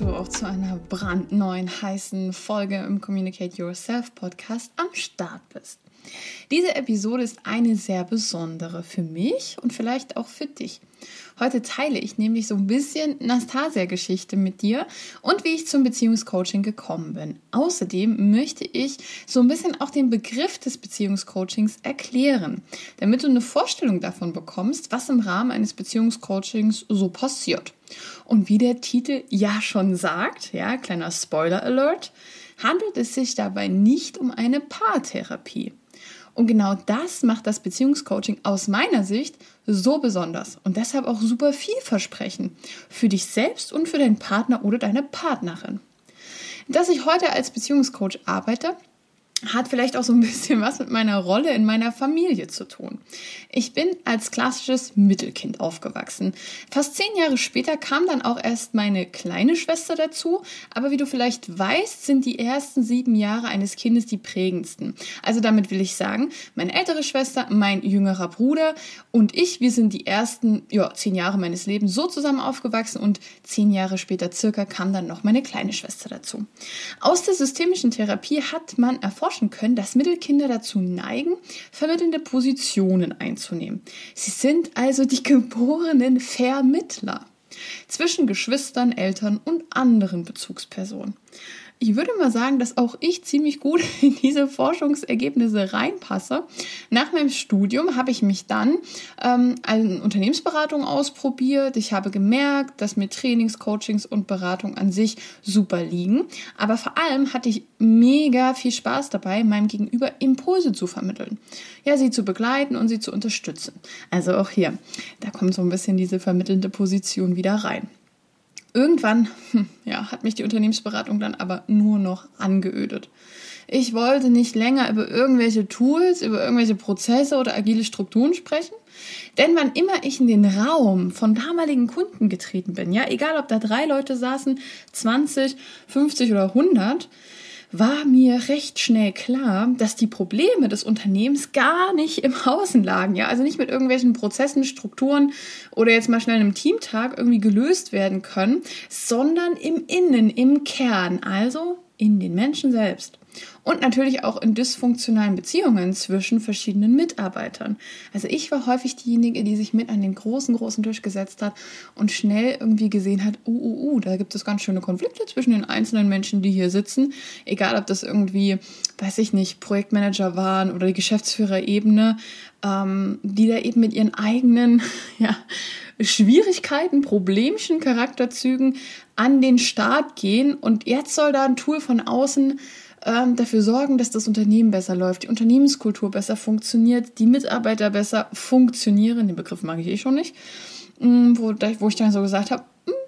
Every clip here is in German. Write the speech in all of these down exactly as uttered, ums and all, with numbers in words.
du auch zu einer brandneuen, heißen Folge im Communicate Yourself Podcast am Start bist. Diese Episode ist eine sehr besondere für mich und vielleicht auch für dich. Heute teile ich nämlich so ein bisschen Nastasia-Geschichte mit dir und wie ich zum Beziehungscoaching gekommen bin. Außerdem möchte ich so ein bisschen auch den Begriff des Beziehungscoachings erklären, damit du eine Vorstellung davon bekommst, was im Rahmen eines Beziehungscoachings so passiert. Und wie der Titel ja schon sagt, ja, kleiner Spoiler-Alert, handelt es sich dabei nicht um eine Paartherapie. Und genau das macht das Beziehungscoaching aus meiner Sicht so besonders und deshalb auch super vielversprechend für dich selbst und für deinen Partner oder deine Partnerin. Dass ich heute als Beziehungscoach arbeite, hat vielleicht auch so ein bisschen was mit meiner Rolle in meiner Familie zu tun. Ich bin als klassisches Mittelkind aufgewachsen. Fast zehn Jahre später kam dann auch erst meine kleine Schwester dazu, aber wie du vielleicht weißt, sind die ersten sieben Jahre eines Kindes die prägendsten. Also damit will ich sagen, meine ältere Schwester, mein jüngerer Bruder und ich, wir sind die ersten ja, zehn Jahre meines Lebens so zusammen aufgewachsen und zehn Jahre später circa kam dann noch meine kleine Schwester dazu. Aus der systemischen Therapie hat man erforscht können, dass Mittelkinder dazu neigen, vermittelnde Positionen einzunehmen. Sie sind also die geborenen Vermittler zwischen Geschwistern, Eltern und anderen Bezugspersonen. Ich würde mal sagen, dass auch ich ziemlich gut in diese Forschungsergebnisse reinpasse. Nach meinem Studium habe ich mich dann ähm, eine Unternehmensberatung ausprobiert. Ich habe gemerkt, dass mir Trainings, Coachings und Beratung an sich super liegen. Aber vor allem hatte ich mega viel Spaß dabei, meinem Gegenüber Impulse zu vermitteln. Ja, sie zu begleiten und sie zu unterstützen. Also auch hier, da kommt so ein bisschen diese vermittelnde Position wieder rein. Irgendwann hm, ja, hat mich die Unternehmensberatung dann aber nur noch angeödet. Ich wollte nicht länger über irgendwelche Tools, über irgendwelche Prozesse oder agile Strukturen sprechen, denn wann immer ich in den Raum von damaligen Kunden getreten bin, ja, egal ob da drei Leute saßen, zwanzig, fünfzig oder hundert, war mir recht schnell klar, dass die Probleme des Unternehmens gar nicht im Außen lagen, ja, also nicht mit irgendwelchen Prozessen, Strukturen oder jetzt mal schnell einem Teamtag irgendwie gelöst werden können, sondern im Innen, im Kern, also in den Menschen selbst. Und natürlich auch in dysfunktionalen Beziehungen zwischen verschiedenen Mitarbeitern. Also ich war häufig diejenige, die sich mit an den großen, großen Tisch gesetzt hat und schnell irgendwie gesehen hat, uh, uh, uh, da gibt es ganz schöne Konflikte zwischen den einzelnen Menschen, die hier sitzen. Egal, ob das irgendwie, weiß ich nicht, Projektmanager waren oder die Geschäftsführerebene, ähm, die da eben mit ihren eigenen, ja, Schwierigkeiten, Problemchen, Charakterzügen an den Start gehen. Und jetzt soll da ein Tool von außen ähm, dafür sorgen, dass das Unternehmen besser läuft, die Unternehmenskultur besser funktioniert, die Mitarbeiter besser funktionieren. Den Begriff mag ich eh schon nicht. Ähm, wo, wo ich dann so gesagt habe,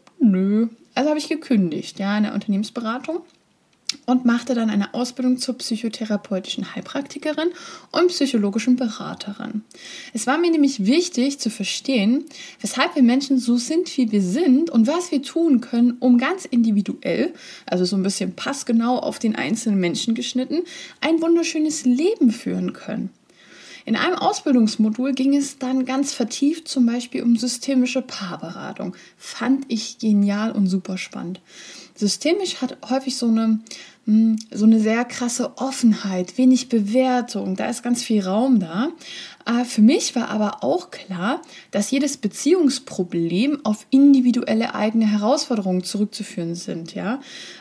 nö. Also habe ich gekündigt, ja, in der Unternehmensberatung. Und machte dann eine Ausbildung zur psychotherapeutischen Heilpraktikerin und psychologischen Beraterin. Es war mir nämlich wichtig zu verstehen, weshalb wir Menschen so sind, wie wir sind und was wir tun können, um ganz individuell, also so ein bisschen passgenau auf den einzelnen Menschen geschnitten, ein wunderschönes Leben führen können. In einem Ausbildungsmodul ging es dann ganz vertieft zum Beispiel um systemische Paarberatung. Fand ich genial und super spannend. Systemisch hat häufig so eine, so eine sehr krasse Offenheit, wenig Bewertung, da ist ganz viel Raum da. Für mich war aber auch klar, dass jedes Beziehungsproblem auf individuelle eigene Herausforderungen zurückzuführen sind. Ja?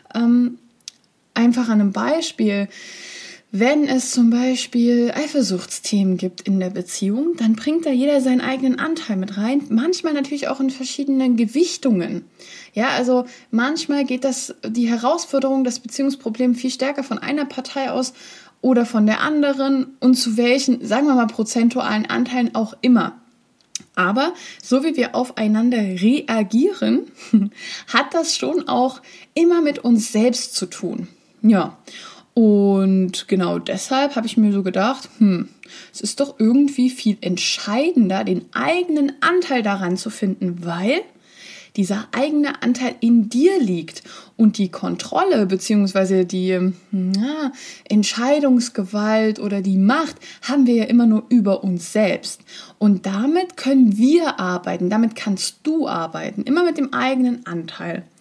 Einfach an einem Beispiel. Wenn es zum Beispiel Eifersuchtsthemen gibt in der Beziehung, dann bringt da jeder seinen eigenen Anteil mit rein. Manchmal natürlich auch in verschiedenen Gewichtungen. Ja, also manchmal geht das, die Herausforderung, das Beziehungsproblem viel stärker von einer Partei aus oder von der anderen und zu welchen, sagen wir mal, prozentualen Anteilen auch immer. Aber so wie wir aufeinander reagieren, hat das schon auch immer mit uns selbst zu tun. Ja. Und genau deshalb habe ich mir so gedacht, hm, es ist doch irgendwie viel entscheidender, den eigenen Anteil daran zu finden, weil dieser eigene Anteil in dir liegt und die Kontrolle bzw. die na, Entscheidungsgewalt oder die Macht haben wir ja immer nur über uns selbst. Und damit können wir arbeiten, damit kannst du arbeiten, immer mit dem eigenen Anteil.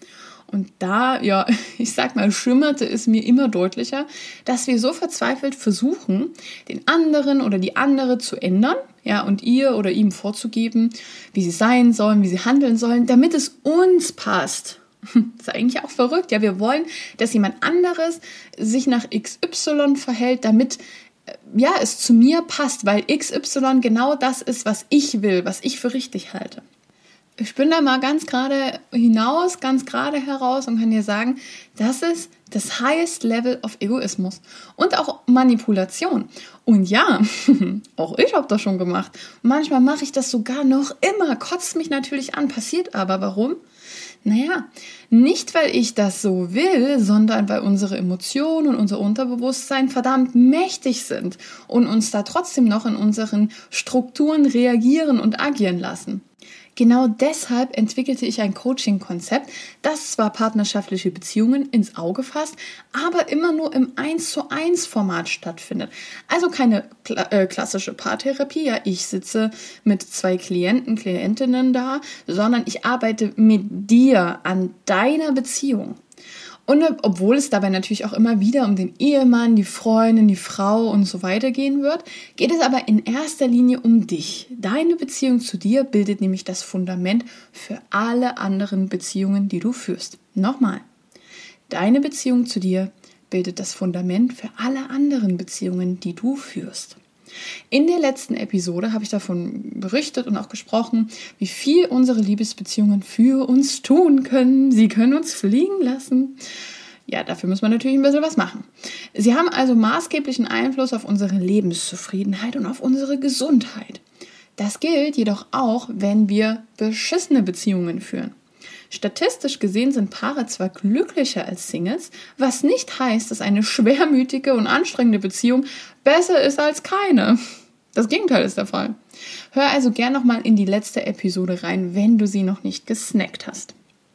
Und da, ja, ich sag mal, schimmerte es mir immer deutlicher, dass wir so verzweifelt versuchen, den anderen oder die andere zu ändern, ja, und ihr oder ihm vorzugeben, wie sie sein sollen, wie sie handeln sollen, damit es uns passt. Das ist eigentlich auch verrückt, ja, wir wollen, dass jemand anderes sich nach X Y verhält, damit ja, es zu mir passt, weil X Y genau das ist, was ich will, was ich für richtig halte. Ich bin da mal ganz gerade hinaus, ganz gerade heraus und kann dir sagen, das ist das highest level of Egoismus und auch Manipulation. Und ja, auch ich habe das schon gemacht. Manchmal mache ich das sogar noch immer, kotzt mich natürlich an, passiert aber. Warum? Naja, nicht weil ich das so will, sondern weil unsere Emotionen und unser Unterbewusstsein verdammt mächtig sind und uns da trotzdem noch in unseren Strukturen reagieren und agieren lassen. Genau deshalb entwickelte ich ein Coaching-Konzept, das zwar partnerschaftliche Beziehungen ins Auge fasst, aber immer nur im eins zu eins Format stattfindet. Also keine kla- äh, klassische Paartherapie, ja, ich sitze mit zwei Klienten, Klientinnen da, sondern ich arbeite mit dir an deiner Beziehung. Und obwohl es dabei natürlich auch immer wieder um den Ehemann, die Freundin, die Frau und so weiter gehen wird, geht es aber in erster Linie um dich. Deine Beziehung zu dir bildet nämlich das Fundament für alle anderen Beziehungen, die du führst. Nochmal, deine Beziehung zu dir bildet das Fundament für alle anderen Beziehungen, die du führst. In der letzten Episode habe ich davon berichtet und auch gesprochen, wie viel unsere Liebesbeziehungen für uns tun können. Sie können uns fliegen lassen. Ja, dafür muss man natürlich ein bisschen was machen. Sie haben also maßgeblichen Einfluss auf unsere Lebenszufriedenheit und auf unsere Gesundheit. Das gilt jedoch auch, wenn wir beschissene Beziehungen führen. Statistisch gesehen sind Paare zwar glücklicher als Singles, was nicht heißt, dass eine schwermütige und anstrengende Beziehung besser ist als keine. Das Gegenteil ist der Fall. Hör also gern nochmal in die letzte Episode rein, wenn du sie noch nicht gesnackt hast.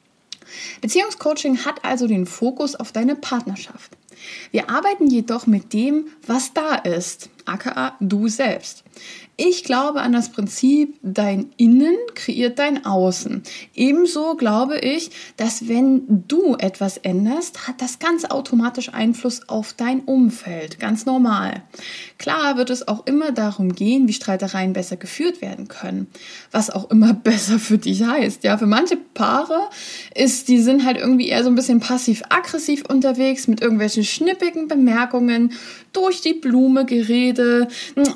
Beziehungscoaching hat also den Fokus auf deine Partnerschaft. Wir arbeiten jedoch mit dem, was da ist, aka du selbst. Ich glaube an das Prinzip, dein Innen kreiert dein Außen. Ebenso glaube ich, dass wenn du etwas änderst, hat das ganz automatisch Einfluss auf dein Umfeld. Ganz normal. Klar wird es auch immer darum gehen, wie Streitereien besser geführt werden können. Was auch immer besser für dich heißt. Ja, für manche Paare ist, die sind halt irgendwie eher so ein bisschen passiv-aggressiv unterwegs mit irgendwelchen schnippigen Bemerkungen, durch die Blume Gerede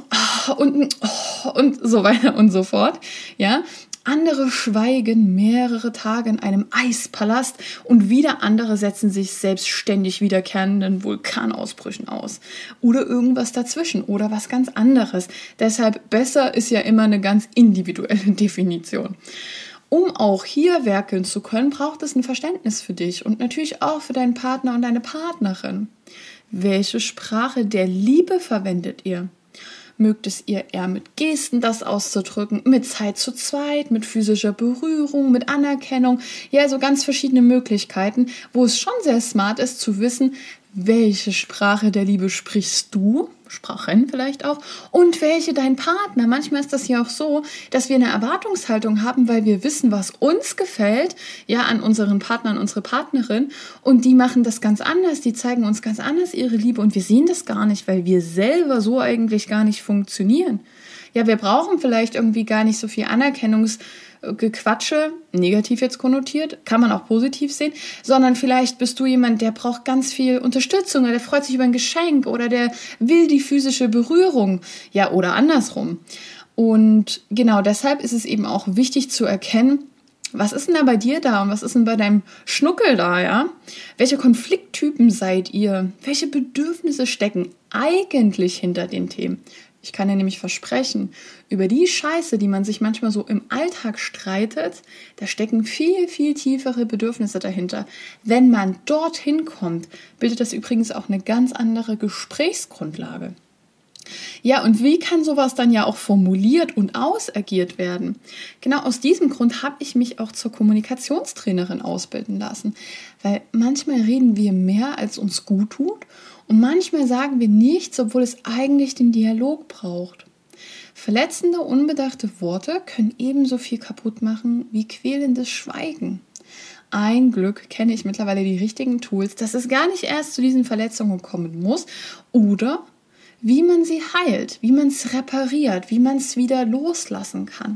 und, und so weiter und so fort. Ja, andere schweigen mehrere Tage in einem Eispalast und wieder andere setzen sich selbstständig wiederkehrenden Vulkanausbrüchen aus. Oder irgendwas dazwischen oder was ganz anderes. Deshalb besser ist ja immer eine ganz individuelle Definition. Um auch hier werkeln zu können, braucht es ein Verständnis für dich und natürlich auch für deinen Partner und deine Partnerin. Welche Sprache der Liebe verwendet ihr? Mögt es ihr eher mit Gesten das auszudrücken, mit Zeit zu zweit, mit physischer Berührung, mit Anerkennung? Ja, so ganz verschiedene Möglichkeiten, wo es schon sehr smart ist zu wissen, welche Sprache der Liebe sprichst du, Sprachen vielleicht auch, und welche dein Partner. Manchmal ist das ja auch so, dass wir eine Erwartungshaltung haben, weil wir wissen, was uns gefällt, ja, an unseren Partner, an unsere Partnerin, und die machen das ganz anders, die zeigen uns ganz anders ihre Liebe und wir sehen das gar nicht, weil wir selber so eigentlich gar nicht funktionieren. Ja, wir brauchen vielleicht irgendwie gar nicht so viel Anerkennungs- Gequatsche, negativ jetzt konnotiert, kann man auch positiv sehen, sondern vielleicht bist du jemand, der braucht ganz viel Unterstützung oder der freut sich über ein Geschenk oder der will die physische Berührung, ja, oder andersrum. Und genau deshalb ist es eben auch wichtig zu erkennen, was ist denn da bei dir da und was ist denn bei deinem Schnuckel da, ja? Welche Konflikttypen seid ihr? Welche Bedürfnisse stecken eigentlich hinter den Themen? Ich kann dir nämlich versprechen, über die Scheiße, die man sich manchmal so im Alltag streitet, da stecken viel, viel tiefere Bedürfnisse dahinter. Wenn man dorthin kommt, bildet das übrigens auch eine ganz andere Gesprächsgrundlage. Ja, und wie kann sowas dann ja auch formuliert und ausagiert werden? Genau aus diesem Grund habe ich mich auch zur Kommunikationstrainerin ausbilden lassen, weil manchmal reden wir mehr, als uns gut tut, und manchmal sagen wir nichts, obwohl es eigentlich den Dialog braucht. Verletzende, unbedachte Worte können ebenso viel kaputt machen wie quälendes Schweigen. ein Glück kenne ich mittlerweile die richtigen Tools, dass es gar nicht erst zu diesen Verletzungen kommen muss oder wie man sie heilt, wie man es repariert, wie man es wieder loslassen kann.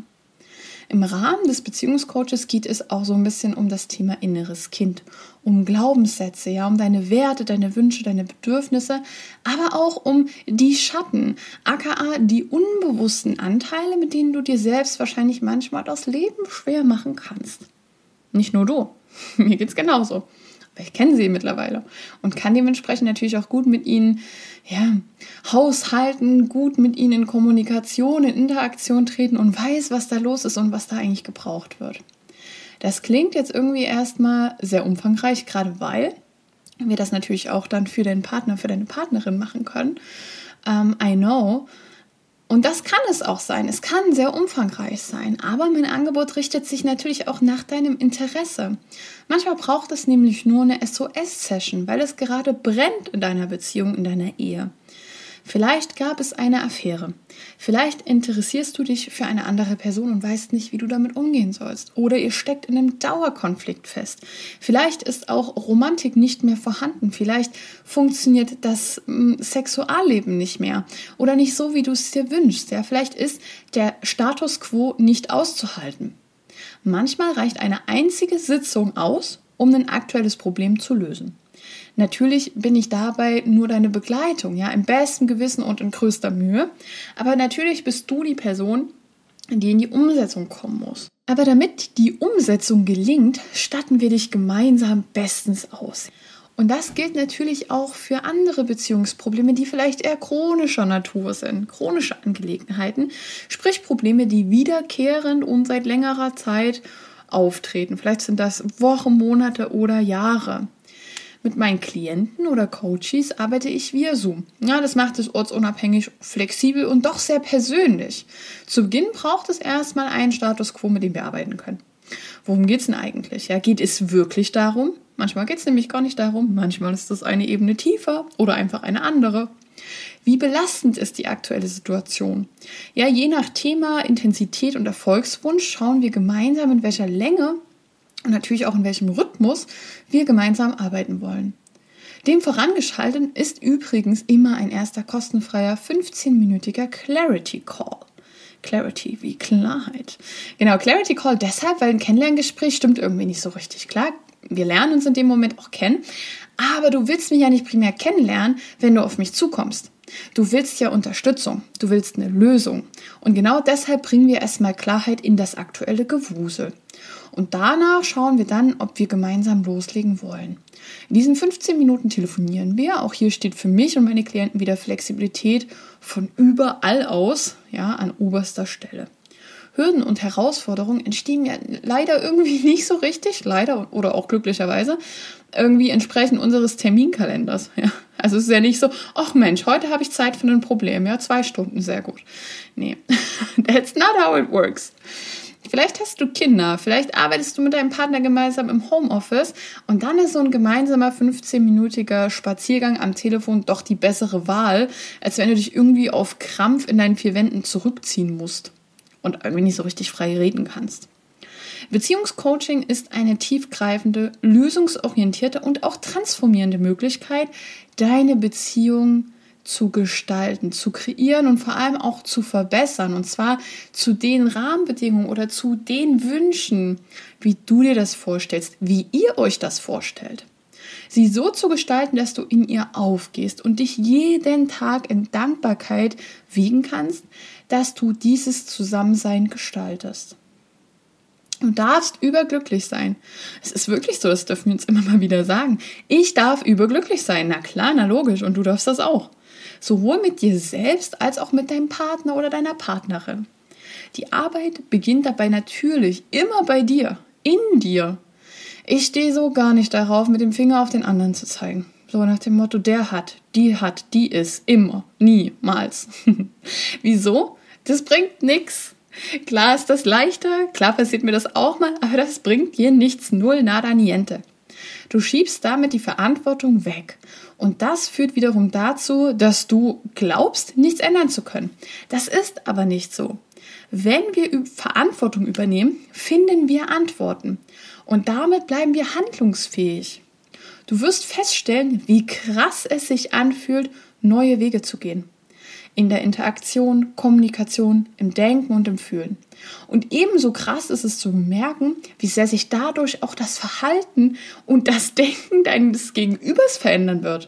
Im Rahmen des Beziehungscoaches geht es auch so ein bisschen um das Thema inneres Kind, um Glaubenssätze, ja, um deine Werte, deine Wünsche, deine Bedürfnisse, aber auch um die Schatten, aka die unbewussten Anteile, mit denen du dir selbst wahrscheinlich manchmal das Leben schwer machen kannst. Nicht nur du, mir geht's genauso. Aber ich kenne sie mittlerweile und kann dementsprechend natürlich auch gut mit ihnen ja, haushalten, gut mit ihnen in Kommunikation, in Interaktion treten und weiß, was da los ist und was da eigentlich gebraucht wird. Das klingt jetzt irgendwie erstmal sehr umfangreich, gerade weil wir das natürlich auch dann für deinen Partner, für deine Partnerin machen können. Um, I know. Und das kann es auch sein. Es kann sehr umfangreich sein. Aber mein Angebot richtet sich natürlich auch nach deinem Interesse. Manchmal braucht es nämlich nur eine S O S-Session, weil es gerade brennt in deiner Beziehung, in deiner Ehe. Vielleicht gab es eine Affäre. Vielleicht interessierst du dich für eine andere Person und weißt nicht, wie du damit umgehen sollst. Oder ihr steckt in einem Dauerkonflikt fest. Vielleicht ist auch Romantik nicht mehr vorhanden. Vielleicht funktioniert das m, Sexualleben nicht mehr. Oder nicht so, wie du es dir wünschst. Ja, vielleicht ist der Status quo nicht auszuhalten. Manchmal reicht eine einzige Sitzung aus, um ein aktuelles Problem zu lösen. Natürlich bin ich dabei nur deine Begleitung, ja, im besten Gewissen und in größter Mühe. Aber natürlich bist du die Person, die in die Umsetzung kommen muss. Aber damit die Umsetzung gelingt, statten wir dich gemeinsam bestens aus. Und das gilt natürlich auch für andere Beziehungsprobleme, die vielleicht eher chronischer Natur sind, chronische Angelegenheiten, sprich Probleme, die wiederkehrend und seit längerer Zeit auftreten. Vielleicht sind das Wochen, Monate oder Jahre. Mit meinen Klienten oder Coaches arbeite ich via Zoom. Ja, das macht es ortsunabhängig, flexibel und doch sehr persönlich. Zu Beginn braucht es erstmal einen Status quo, mit dem wir arbeiten können. Worum geht es denn eigentlich? Ja, geht es wirklich darum? Manchmal geht es nämlich gar nicht darum. Manchmal ist das eine Ebene tiefer oder einfach eine andere. Wie belastend ist die aktuelle Situation? Ja, je nach Thema, Intensität und Erfolgswunsch schauen wir gemeinsam, in welcher Länge und natürlich auch in welchem Rhythmus wir gemeinsam arbeiten wollen. Dem vorangeschaltet ist übrigens immer ein erster kostenfreier fünfzehnminütiger Clarity Call. Clarity wie Klarheit. Genau, Clarity Call deshalb, weil ein Kennenlerngespräch stimmt irgendwie nicht so richtig. Klar, wir lernen uns in dem Moment auch kennen, aber du willst mich ja nicht primär kennenlernen, wenn du auf mich zukommst. Du willst ja Unterstützung, du willst eine Lösung. Und genau deshalb bringen wir erstmal Klarheit in das aktuelle Gewusel. Und danach schauen wir dann, ob wir gemeinsam loslegen wollen. In diesen fünfzehn Minuten telefonieren wir. Auch hier steht für mich und meine Klienten wieder Flexibilität von überall aus, ja, an oberster Stelle. Hürden und Herausforderungen entstehen ja leider irgendwie nicht so richtig, leider oder auch glücklicherweise, irgendwie entsprechend unseres Terminkalenders. Ja. Also es ist ja nicht so, ach Mensch, heute habe ich Zeit für ein Problem, ja, zwei Stunden, sehr gut. Nee, that's not how it works. Vielleicht hast du Kinder, vielleicht arbeitest du mit deinem Partner gemeinsam im Homeoffice und dann ist so ein gemeinsamer fünfzehnminütiger Spaziergang am Telefon doch die bessere Wahl, als wenn du dich irgendwie auf Krampf in deinen vier Wänden zurückziehen musst und irgendwie nicht so richtig frei reden kannst. Beziehungscoaching ist eine tiefgreifende, lösungsorientierte und auch transformierende Möglichkeit, deine Beziehung zu gestalten, zu kreieren und vor allem auch zu verbessern. Und zwar zu den Rahmenbedingungen oder zu den Wünschen, wie du dir das vorstellst, wie ihr euch das vorstellt. Sie so zu gestalten, dass du in ihr aufgehst und dich jeden Tag in Dankbarkeit wiegen kannst, dass du dieses Zusammensein gestaltest. Du darfst überglücklich sein. Es ist wirklich so, das dürfen wir uns immer mal wieder sagen. Ich darf überglücklich sein. Na klar, na logisch. Und du darfst das auch. Sowohl mit dir selbst als auch mit deinem Partner oder deiner Partnerin. Die Arbeit beginnt dabei natürlich immer bei dir, in dir. Ich stehe so gar nicht darauf, mit dem Finger auf den anderen zu zeigen. So nach dem Motto, der hat, die hat, die ist, immer, niemals. Wieso? Das bringt nichts. Klar ist das leichter, klar passiert mir das auch mal, aber das bringt dir nichts, null, nada, niente. Du schiebst damit die Verantwortung weg. Und das führt wiederum dazu, dass du glaubst, nichts ändern zu können. Das ist aber nicht so. Wenn wir Verantwortung übernehmen, finden wir Antworten. Und damit bleiben wir handlungsfähig. Du wirst feststellen, wie krass es sich anfühlt, neue Wege zu gehen. In der Interaktion, Kommunikation, im Denken und im Fühlen. Und ebenso krass ist es zu merken, wie sehr sich dadurch auch das Verhalten und das Denken deines Gegenübers verändern wird.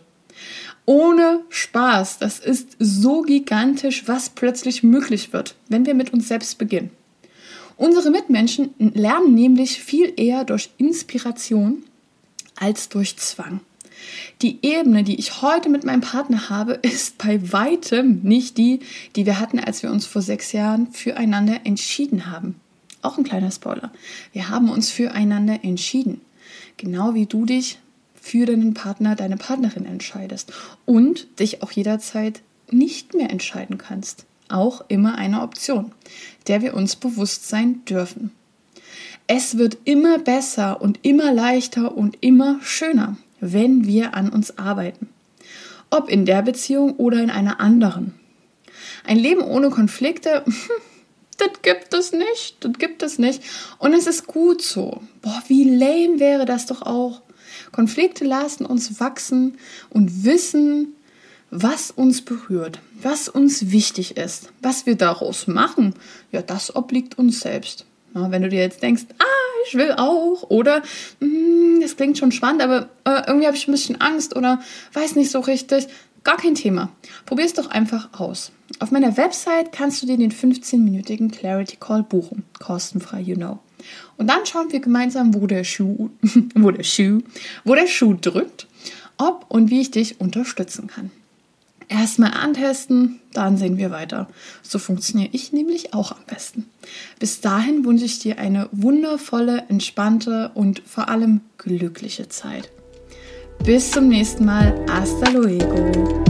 Ohne Spaß, das ist so gigantisch, was plötzlich möglich wird, wenn wir mit uns selbst beginnen. Unsere Mitmenschen lernen nämlich viel eher durch Inspiration als durch Zwang. Die Ebene, die ich heute mit meinem Partner habe, ist bei weitem nicht die, die wir hatten, als wir uns vor sechs Jahren füreinander entschieden haben. Auch ein kleiner Spoiler. Wir haben uns füreinander entschieden. Genau wie du dich für deinen Partner, deine Partnerin entscheidest. Und dich auch jederzeit nicht mehr entscheiden kannst. Auch immer eine Option, der wir uns bewusst sein dürfen. Es wird immer besser und immer leichter und immer schöner, wenn wir an uns arbeiten. Ob in der Beziehung oder in einer anderen. Ein Leben ohne Konflikte, das gibt es nicht, das gibt es nicht. Und es ist gut so. Boah, wie lame wäre das doch auch. Konflikte lassen uns wachsen und wissen, was uns berührt, was uns wichtig ist. Was wir daraus machen, ja, das obliegt uns selbst. Ja, wenn du dir jetzt denkst, ah, ich will auch, oder mm, das klingt schon spannend, aber äh, irgendwie habe ich ein bisschen Angst oder weiß nicht so richtig, gar kein Thema. Probier es doch einfach aus. Auf meiner Website kannst du dir den fünfzehnminütigen Clarity Call buchen, kostenfrei, you know. Und dann schauen wir gemeinsam, wo der Schuh, wo der Schuh, wo der Schuh drückt, ob und wie ich dich unterstützen kann. Erstmal antesten, dann sehen wir weiter. So funktioniere ich nämlich auch am besten. Bis dahin wünsche ich dir eine wundervolle, entspannte und vor allem glückliche Zeit. Bis zum nächsten Mal. Hasta luego.